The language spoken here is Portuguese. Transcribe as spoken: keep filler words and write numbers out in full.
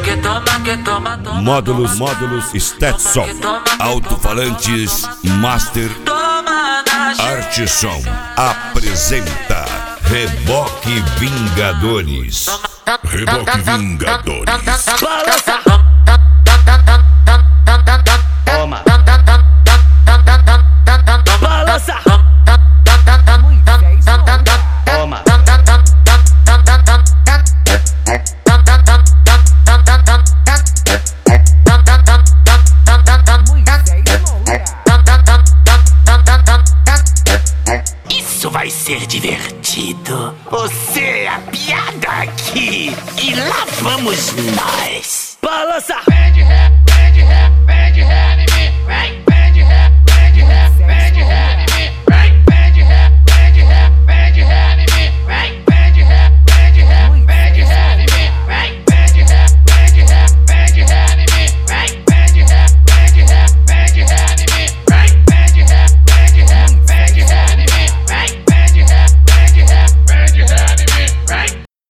Módulos, módulos Stetson, alto-falantes Master. Arte Som apresenta Reboque Vingadores. Reboque Vingadores. Balança. Toma. Balança. Toma. Isso vai ser divertido. Você é a piada aqui. E lá vamos nós. Balança.